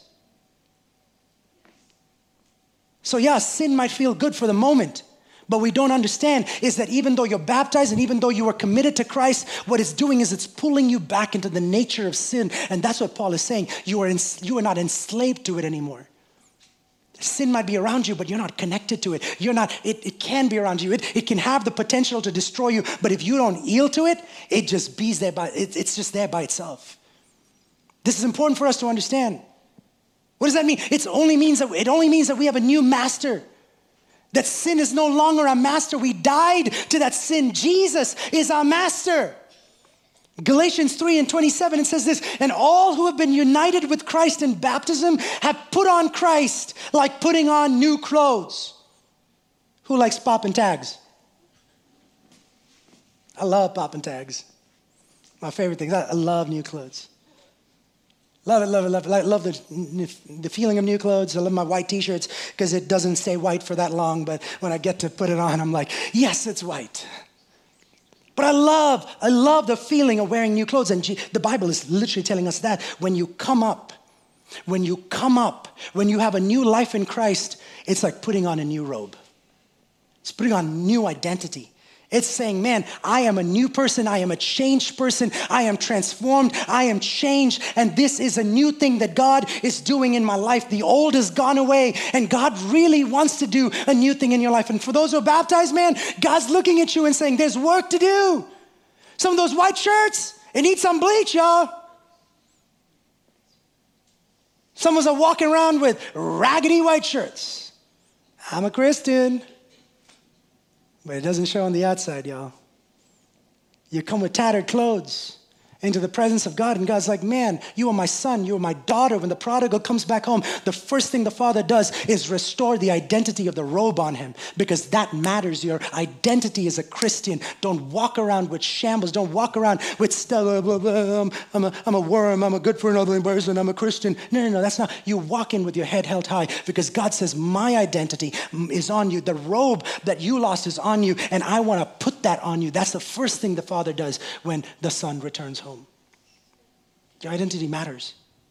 So yeah, sin might feel good for the moment. But we don't understand is that even though you're baptized and even though you are committed to Christ, what it's doing is it's pulling you back into the nature of sin. And that's what Paul is saying. You are, in, you are not enslaved to it anymore. Sin might be around you, but you're not connected to it. You're not, it, it can be around you. It, it can have the potential to destroy you. But if you don't yield to it, it just be there by, it, it's just there by itself. This is important for us to understand. What does that mean? It only means that, it only means that we have a new master. That sin is no longer our master. We died to that sin. Jesus is our master. Galatians three and twenty-seven, it says this, and all who have been united with Christ in baptism have put on Christ like putting on new clothes. Who likes popping tags? I love popping tags. My favorite thing. I love new clothes. Love it, love it, love it. I love the, the feeling of new clothes. I love my white t-shirts because it doesn't stay white for that long. But when I get to put it on, I'm like, yes, it's white. But I love, I love the feeling of wearing new clothes. And the Bible is literally telling us that when you come up, when you come up, when you have a new life in Christ, it's like putting on a new robe. It's putting on new identity. It's saying, man, I am a new person. I am a changed person. I am transformed. I am changed. And this is a new thing that God is doing in my life. The old has gone away. And God really wants to do a new thing in your life. And for those who are baptized, man, God's looking at you and saying, there's work to do. Some of those white shirts, it needs some bleach, y'all. Some of us are walking around with raggedy white shirts. I'm a Christian. But it doesn't show on the outside, y'all. You come with tattered clothes into the presence of God, and God's like, man, you are my son, you are my daughter. When the prodigal comes back home, the first thing the father does is restore the identity of the robe on him, because that matters. Your identity as a Christian. Don't walk around with shambles. Don't walk around with Stella, blah, blah, I'm, I'm, a, I'm a worm, I'm a good for another person, I'm a Christian. No, no, no, that's not. You walk in with your head held high, because God says, my identity is on you. The robe that you lost is on you, and I want to put that on you. That's the first thing the father does when the son returns home. Your identity matters.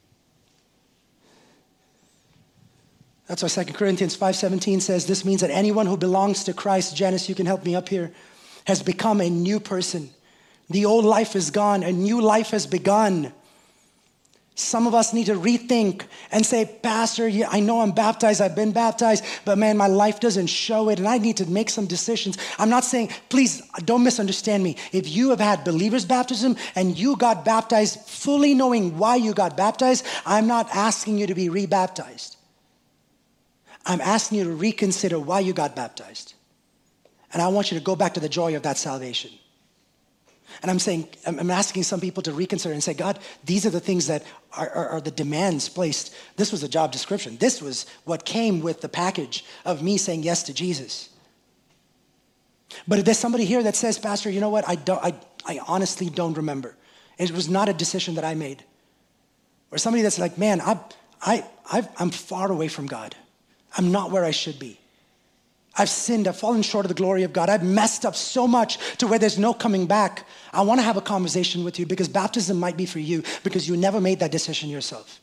That's why Second Corinthians five seventeen says, this means that anyone who belongs to Christ, Janice, you can help me up here, has become a new person. The old life is gone. A new life has begun. Some of us need to rethink and say, Pastor, yeah, I know I'm baptized, I've been baptized, but man, my life doesn't show it, and I need to make some decisions. I'm not saying, please don't misunderstand me. If you have had believer's baptism and you got baptized fully knowing why you got baptized, I'm not asking you to be rebaptized. I'm asking you to reconsider why you got baptized. And I want you to go back to the joy of that salvation. And I'm saying, I'm asking some people to reconsider and say, God, these are the things that are, are, are the demands placed. This was the job description. This was what came with the package of me saying yes to Jesus. But if there's somebody here that says, Pastor, you know what? I don't. I, I honestly don't remember. It was not a decision that I made. Or somebody that's like, man, I, I, I've, I'm far away from God. I'm not where I should be. I've sinned, I've fallen short of the glory of God. I've messed up so much to where there's no coming back. I want to have a conversation with you, because baptism might be for you, because you never made that decision yourself.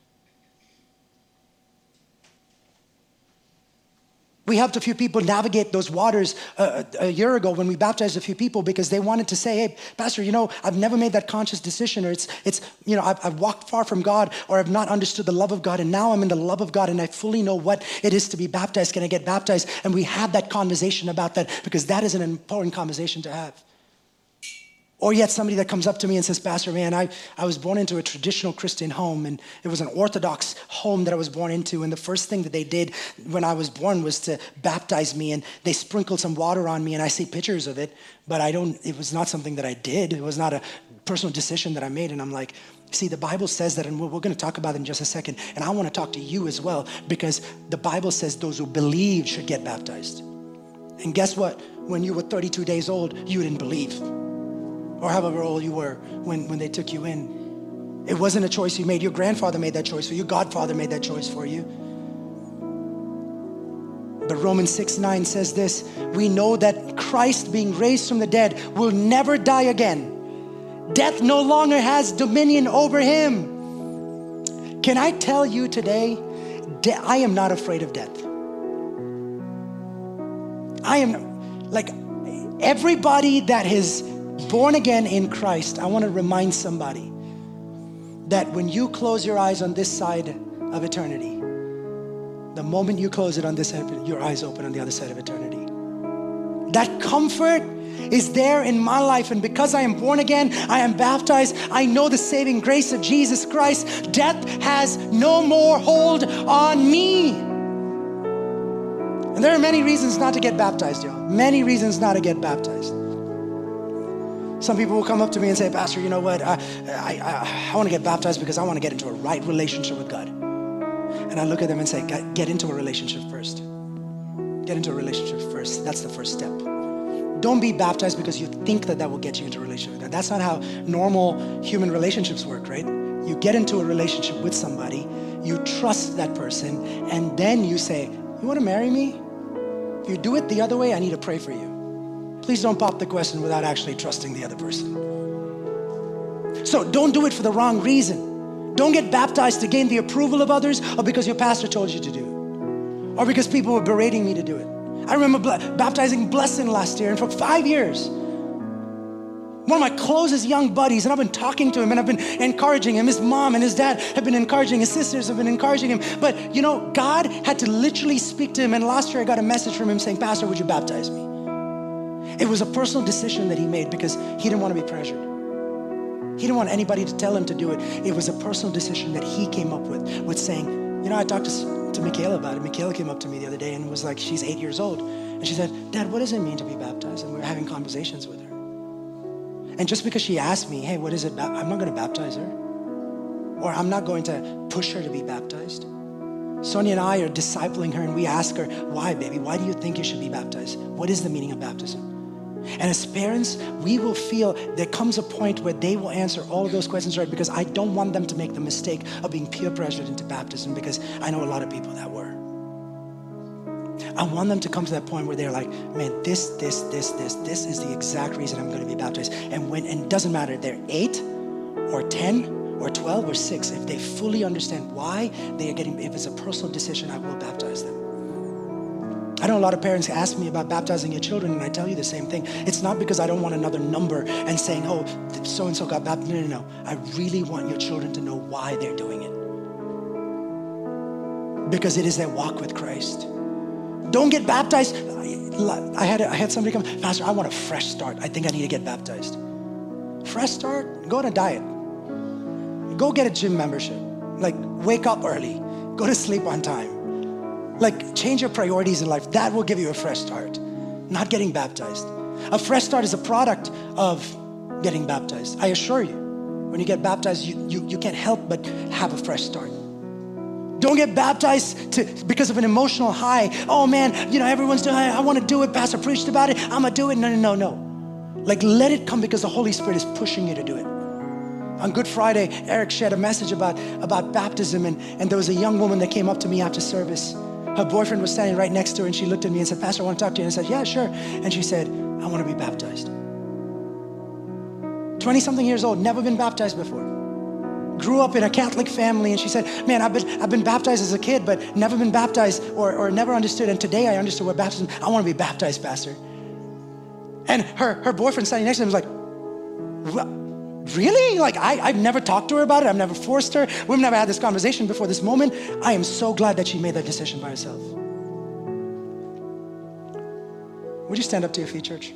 We helped a few people navigate those waters uh, a year ago when we baptized a few people, because they wanted to say, hey, Pastor, you know, I've never made that conscious decision, or it's, it's you know, I've, I've walked far from God, or I've not understood the love of God, and now I'm in the love of God, and I fully know what it is to be baptized. Can I get baptized? And we had that conversation about that, because that is an important conversation to have. Or yet somebody that comes up to me and says, Pastor, man, I, I was born into a traditional Christian home, and it was an Orthodox home that I was born into. And the first thing that they did when I was born was to baptize me, and they sprinkled some water on me, and I see pictures of it, but I don't, it was not something that I did. It was not a personal decision that I made. And I'm like, see, the Bible says that, and we're, we're going to talk about it in just a second. And I want to talk to you as well, because the Bible says those who believe should get baptized. And guess what? When you were thirty-two days old, you didn't believe. Or however old you were when, when they took you in. It wasn't a choice you made. Your grandfather made that choice for you. Godfather made that choice for you. But Romans six nine says this, we know that Christ, being raised from the dead, will never die again. Death no longer has dominion over him. Can I tell you today, de- I am not afraid of death. I am, like, everybody that has born again in Christ, I want to remind somebody that when you close your eyes on this side of eternity, the moment you close it on this side, your eyes open on the other side of eternity. That comfort is there in my life, and because I am born again, I am baptized, I know the saving grace of Jesus Christ. Death has no more hold on me. And there are many reasons not to get baptized, y'all. Many reasons not to get baptized. Some people will come up to me and say, Pastor, you know what? I, I, I, I want to get baptized because I want to get into a right relationship with God. And I look at them and say, get into a relationship first. Get into a relationship first. That's the first step. Don't be baptized because you think that that will get you into a relationship with God. That's not how normal human relationships work, right? You get into a relationship with somebody, you trust that person, and then you say, you want to marry me? If you do it the other way, I need to pray for you. Please don't pop the question without actually trusting the other person. So don't do it for the wrong reason. Don't get baptized to gain the approval of others, or because your pastor told you to do it, or because people were berating me to do it. I remember ble- baptizing Blessing last year, and for five years, one of my closest young buddies, and I've been talking to him, and I've been encouraging him. His mom and his dad have been encouraging, his sisters have been encouraging him. But you know, God had to literally speak to him, and last year I got a message from him saying, Pastor, would you baptize me? It was a personal decision that he made because he didn't want to be pressured. He didn't want anybody to tell him to do it. It was a personal decision that he came up with, with saying, you know, I talked to, to Michaela about it. Michaela came up to me the other day and was like, she's eight years old. And she said, Dad, what does it mean to be baptized? And we were having conversations with her. And just because she asked me, hey, what is it? I'm not going to baptize her. Or I'm not going to push her to be baptized. Sonia and I are discipling her and we ask her, why, baby? Why do you think you should be baptized? What is the meaning of baptism? And as parents, we will feel there comes a point where they will answer all of those questions right, because I don't want them to make the mistake of being peer pressured into baptism, because I know a lot of people that were. I want them to come to that point where they're like, man, this, this, this, this, this is the exact reason I'm going to be baptized. And when, and it doesn't matter if they're eight or ten or twelve or six, if they fully understand why they are getting, if it's a personal decision, I will baptize them. I know a lot of parents ask me about baptizing your children, and I tell you the same thing. It's not because I don't want another number and saying, oh, so-and-so got baptized. No, no, no. I really want your children to know why they're doing it. Because it is their walk with Christ. Don't get baptized. I had, I had somebody come, Pastor, I want a fresh start. I think I need to get baptized. Fresh start? Go on a diet. Go get a gym membership. Like, wake up early. Go to sleep on time. Like, change your priorities in life. That will give you a fresh start, not getting baptized. A fresh start is a product of getting baptized. I assure you, when you get baptized, you, you, you can't help but have a fresh start. Don't get baptized to, because of an emotional high. Oh man, you know, everyone's doing it. I want to do it. Pastor preached about it. I'm going to do it. No, no, no, no. Like, let it come because the Holy Spirit is pushing you to do it. On Good Friday, Eric shared a message about, about baptism, and, and there was a young woman that came up to me after service. Her boyfriend was standing right next to her, and she looked at me and said, Pastor, I want to talk to you. And I said, yeah, sure. And she said, I want to be baptized. twenty-something years old, never been baptized before. Grew up in a Catholic family, and she said, man, I've been, I've been baptized as a kid, but never been baptized or, or never understood. And today I understood what baptism, I want to be baptized, Pastor. And her, her boyfriend standing next to him was like, really? Like, I, I've never talked to her about it. I've never forced her. We've never had this conversation before this moment. I am so glad that she made that decision by herself. Would you stand up to your feet, church?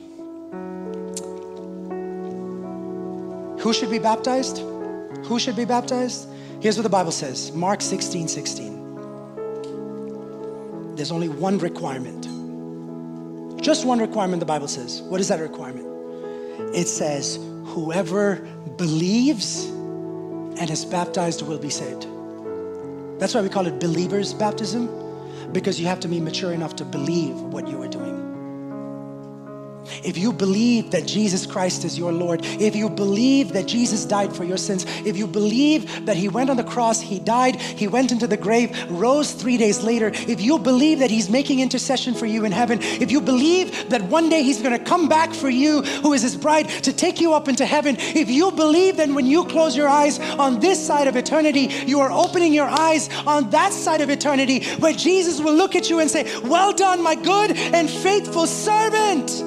Who should be baptized? Who should be baptized? Here's what the Bible says. Mark sixteen sixteen. There's only one requirement. Just one requirement, the Bible says. What is that requirement? It says, whoever believes and is baptized will be saved. That's why we call it believer's baptism, because you have to be mature enough to believe what you are doing. If you believe that Jesus Christ is your Lord, if you believe that Jesus died for your sins, if you believe that he went on the cross, he died, he went into the grave, rose three days later, if you believe that he's making intercession for you in heaven, if you believe that one day he's going to come back for you, who is his bride, to take you up into heaven, if you believe that when you close your eyes on this side of eternity, you are opening your eyes on that side of eternity, where Jesus will look at you and say, well done, my good and faithful servant.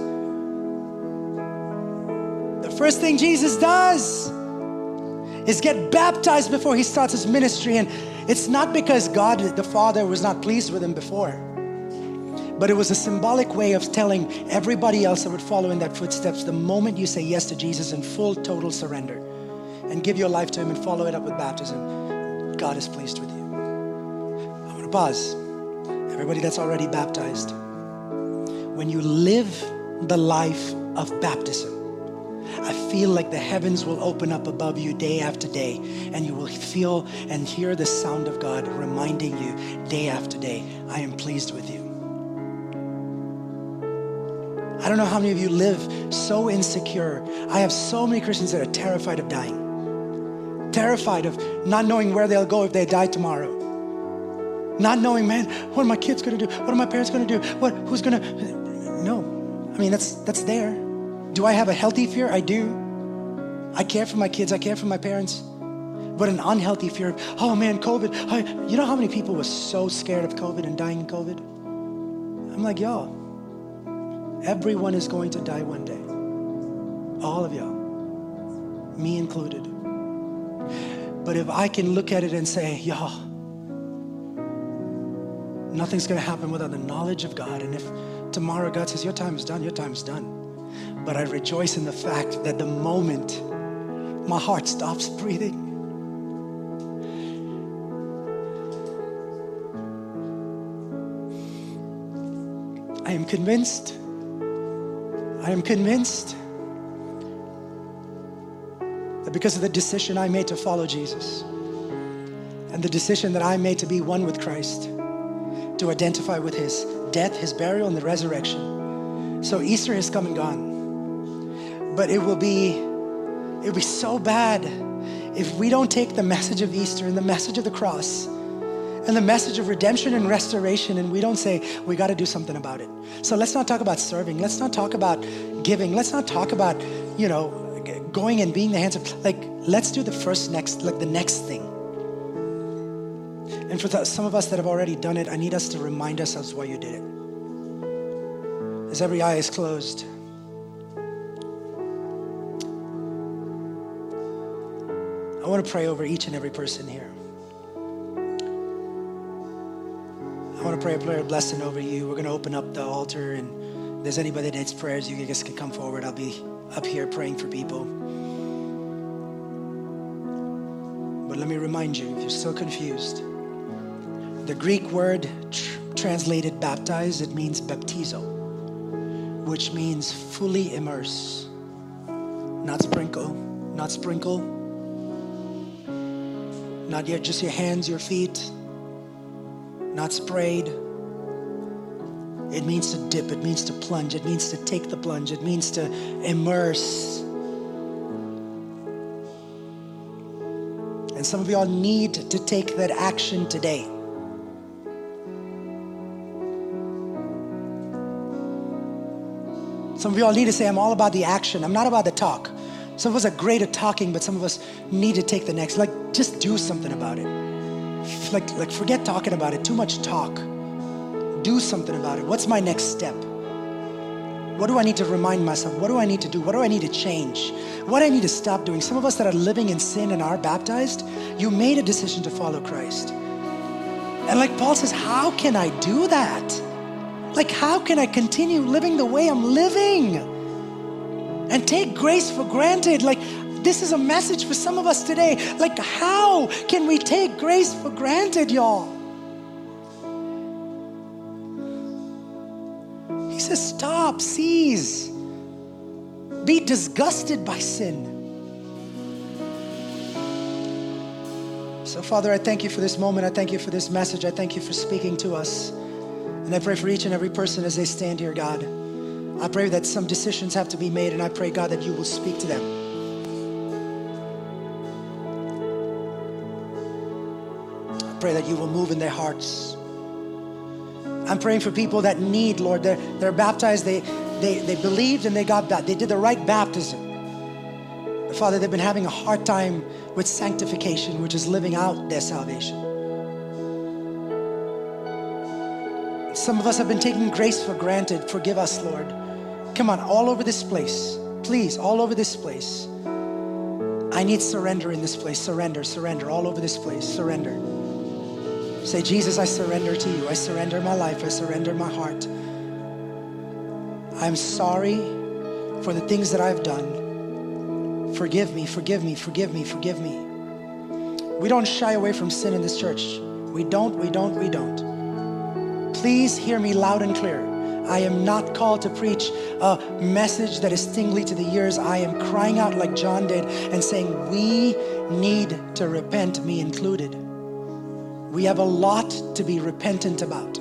First thing Jesus does is get baptized before he starts his ministry. And it's not because God the Father was not pleased with him before, but it was a symbolic way of telling everybody else that would follow in that footsteps, the moment you say yes to Jesus in full, total surrender and give your life to him and follow it up with baptism, God is pleased with you. I want to pause. Everybody that's already baptized, when you live the life of baptism, I feel like the heavens will open up above you day after day, and you will feel and hear the sound of God reminding you day after day, I am pleased with you. I don't know how many of you live so insecure. I have so many Christians that are terrified of dying, terrified of not knowing where they'll go if they die tomorrow, not knowing, man, what are my kids going to do? What are my parents going to do? What? Who's going to? No, I mean, that's that's there. Do I have a healthy fear? I do. I care for my kids. I care for my parents. But an unhealthy fear of, oh man, COVID. I, you know how many people were so scared of COVID and dying in COVID? I'm like, y'all, everyone is going to die one day. All of y'all, me included. But if I can look at it and say, y'all, nothing's going to happen without the knowledge of God. And if tomorrow God says, your time is done, your time is done. but I rejoice in the fact that the moment my heart stops breathing, I am convinced, I am convinced that because of the decision I made to follow Jesus and the decision that I made to be one with Christ, to identify with his death, his burial, and the resurrection. So Easter has come and gone, but it will be, it will be so bad if we don't take the message of Easter and the message of the cross and the message of redemption and restoration, and we don't say, we got to do something about it. So let's not talk about serving. Let's not talk about giving. Let's not talk about, you know, going and being the hands of, like, let's do the first next, like the next thing. And for the, some of us that have already done it, I need us to remind ourselves why you did it. As every eye is closed, I want to pray over each and every person here. I want to pray a prayer of blessing over you. We're going to open up the altar, and if there's anybody that needs prayers, you guys can come forward. I'll be up here praying for people. But let me remind you, if you're still confused, the Greek word tr- translated baptize, it means baptizo, which means fully immerse. Not sprinkle, not sprinkle, not yet just your hands, your feet, not sprayed. It means to dip, it means to plunge, it means to take the plunge, it means to immerse. And some of y'all need to take that action today. Some of y'all need to say, I'm all about the action. I'm not about the talk. Some of us are great at talking, but some of us need to take the next. Like, just do something about it. Like, like forget talking about it. Too much talk. Do something about it. What's my next step? What do I need to remind myself? What do I need to do? What do I need to change? What do I need to stop doing? Some of us that are living in sin and are baptized, you made a decision to follow Christ. And like Paul says, how can I do that? Like, how can I continue living the way I'm living and take grace for granted? Like, this is a message for some of us today. Like, how can we take grace for granted, y'all? He says, stop, cease, be disgusted by sin. So, Father, I thank you for this moment. I thank you for this message. I thank you for speaking to us. And I pray for each and every person as they stand here, God. I pray that some decisions have to be made, and I pray, God, that you will speak to them. I pray that you will move in their hearts. I'm praying for people that need, Lord, they're, they're baptized, they, they, they believed and they got baptized. They did the right baptism. But Father, they've been having a hard time with sanctification, which is living out their salvation. Some of us have been taking grace for granted. Forgive us, Lord. Come on, all over this place. Please, all over this place. I need surrender in this place. Surrender, surrender, all over this place. Surrender. Say, Jesus, I surrender to you. I surrender my life. I surrender my heart. I'm sorry for the things that I've done. Forgive me, forgive me, forgive me, forgive me. We don't shy away from sin in this church. We don't, we don't, we don't. Please hear me loud and clear. I am not called to preach a message that is tingly to the ears. I am crying out like John did and saying, we need to repent, me included. We have a lot to be repentant about.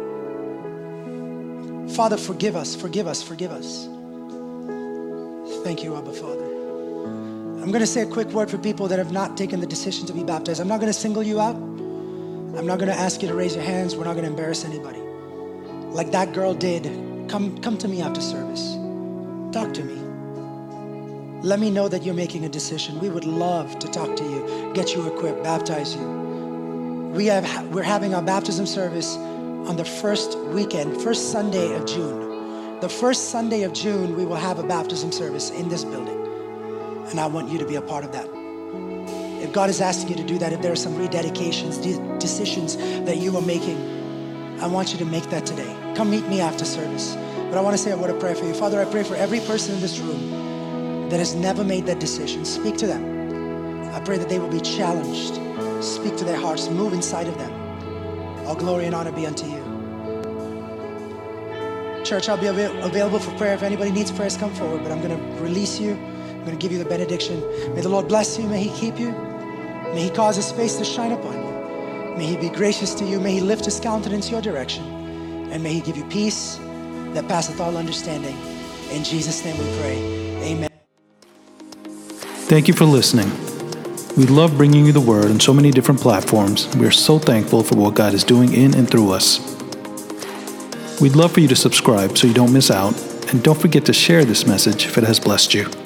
Father, forgive us, forgive us, forgive us. Thank you, Abba, Father. I'm going to say a quick word for people that have not taken the decision to be baptized. I'm not going to single you out. I'm not going to ask you to raise your hands. We're not going to embarrass anybody. Like that girl did, come, come to me after service. Talk to me. Let me know that you're making a decision. We would love to talk to you, get you equipped, baptize you. We have, we're having our baptism service on the first weekend, first Sunday of June. The first Sunday of June, we will have a baptism service in this building. And I want you to be a part of that. If God is asking you to do that, if there are some rededications, de- decisions that you are making, I want you to make that today. Come meet me after service. But But I want to say a word of prayer for you. Father, I pray for every person in this room that has never made that decision. Speak to them. I pray that they will be challenged. Speak to their hearts. Move inside of them. All glory and honor be unto you. Church, I'll be av- available for prayer. If anybody needs prayers, come forward. But I'm going to release you. I'm going to give you the benediction. May the Lord bless you. May He keep you. May He cause His face to shine upon you. May He be gracious to you. May He lift His countenance your direction. And may He give you peace that passeth all understanding. In Jesus' name we pray. Amen. Thank you for listening. We love bringing you the Word on so many different platforms. We are so thankful for what God is doing in and through us. We'd love for you to subscribe so you don't miss out. And don't forget to share this message if it has blessed you.